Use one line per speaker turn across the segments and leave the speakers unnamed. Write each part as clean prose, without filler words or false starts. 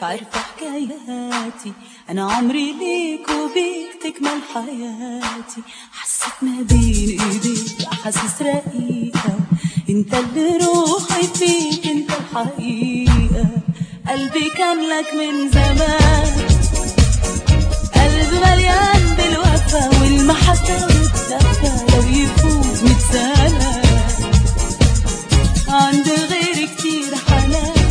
عليك عارفة حكاياتي، أنا عمري ليك وبيك تكمل حياتي. حسيت ما بين إيديك أحاسيس رقيقة، انت اللي روحي فيك انت الحقيقة. قلبي كان لك من زمان، قلب مليان بالوفا والمحبة والدفا، لو يفوت 100 سنة عند غيري كتير حنان.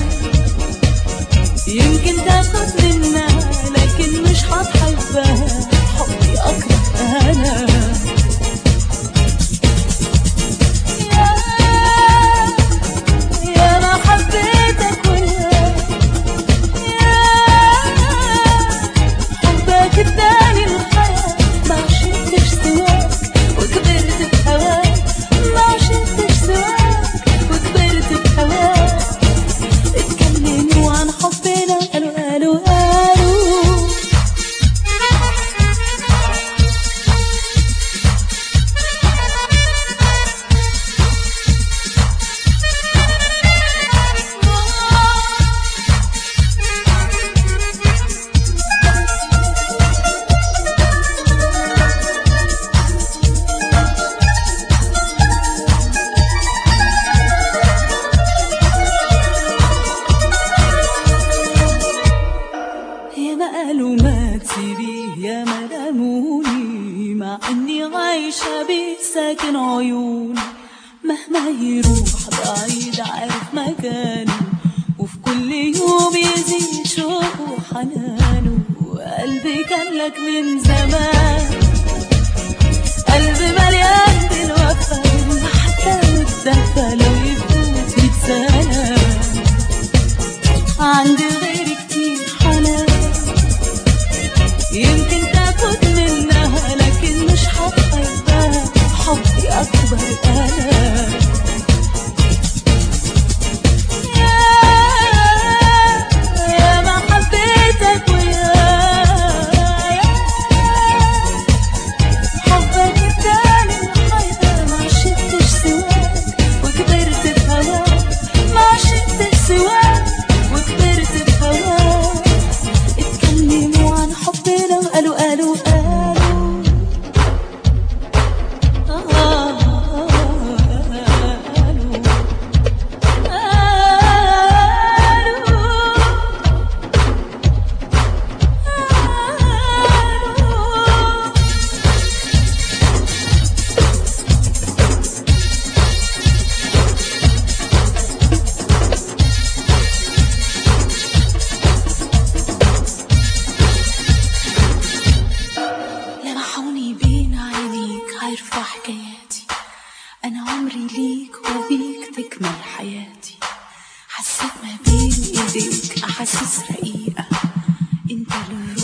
يمكن تاخد منها لكن مش هتحبها، حبي أكره أنا. يا ما حبيتك وياك، حبك اداني الحياة، ما عشتش سواك وكبرت بهواك، ما عشتش سواك وكبرت بهواك. اتكلموا عن حبنا قالوا قالوا قالوا، يا ما قالوا ما تسيبيه، يا ما لاموني، مع اني عايشة بيه ساكن عيوني. مهما يروح بعيد عارف مكانه، وفي كل يوم يزيد شوقه وحنانه. قلبي كان لك من زمان، قلبي مليان بالوفا والمحبة والدفا، لو يفوت 100 سنة عندي غيري كتير حنان. يمكن تاخد منها لكن مش هتحبها، حبي أكبر أنا. يا ما حبيتك وياك، حبك اداني الحياة، ما عشتش سواك وكبرت بهواك، ما عشتش سواك وكبرت بهواك. اتكلموا عن حبنا وقالوا قالوا قالوا، لمحوني بين عينيك عارفة حكاياتي، أنا عمري ليك وبيك تكمل حياتي. حسيت ما بين إيديك أحاسيس رقيقة، انت اللي